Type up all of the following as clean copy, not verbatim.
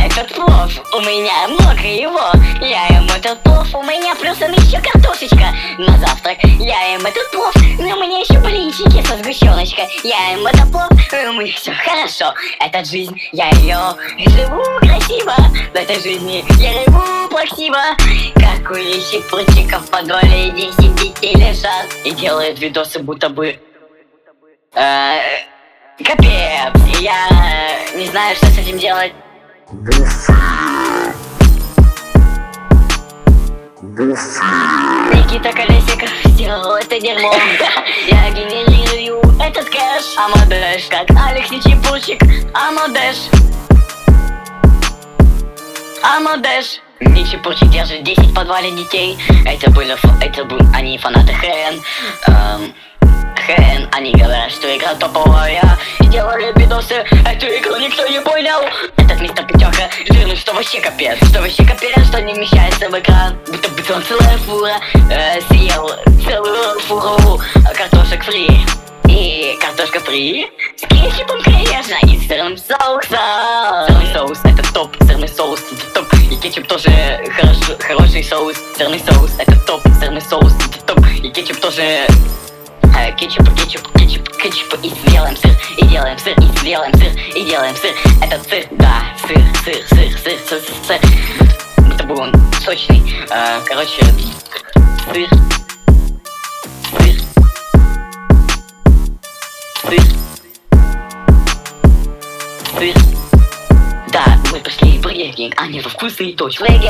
этот плов, у меня много его. Я ем этот плов, у меня плюсом еще картошечка. На завтрак я ем этот плов, но у меня еще блинчики со сгущеночкой. Я ем этот плов, и у меня все хорошо. Эта жизнь, я ее живу красиво. В этой жизни я живу плаксиво. Как у чипурчиков в подвале 10 детей лежат и делают видосы, будто бы капец. Я не знаю, что с этим делать. Никита Колесников сделал это дерьмо. Я генерирую этот кэш. Амодеш, как Алекс Нечипурчик. Амодеш. Амодеш. Нечипурчик держит 10 в подвале детей. Это были они фанаты ХН. Они говорят, что игра топовая, и делали видосы, эту игру никто не понял. Этот мистер Пятерка жирный, что вообще капец. Что не вмещается в экран. Будто бы он целая фура съел целую фуру картошек фри. И картошка фри с кетчупом, конечно, и с сырным соусом. Сырный соус это топ, сырный соус это топ. И кетчуп тоже хороший соус. Сырный соус это топ, сырный соус это топ. И кетчуп тоже... Кетчуп, и сделаем сыр, и делаем сыр, и сделаем сыр, и делаем сыр. Этот сыр, да, сыр. Будто бы он сочный. Короче, сыр. Да, мы пошли в Бургер Кинг, а не во вкусный точку. Свэг.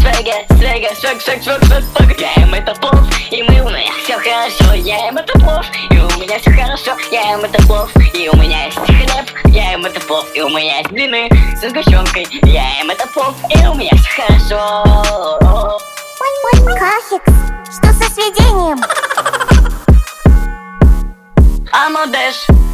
Я ем этот плов, и у меня все хорошо. Я ем этот плов, и у меня все хорошо. Я ем этот плов, и у меня есть хлеб. Я ем этот плов, и у меня есть блины со сгущенкой. Я ем этот плов, и у меня все хорошо. Кафикс, что со сведением? Амодеш.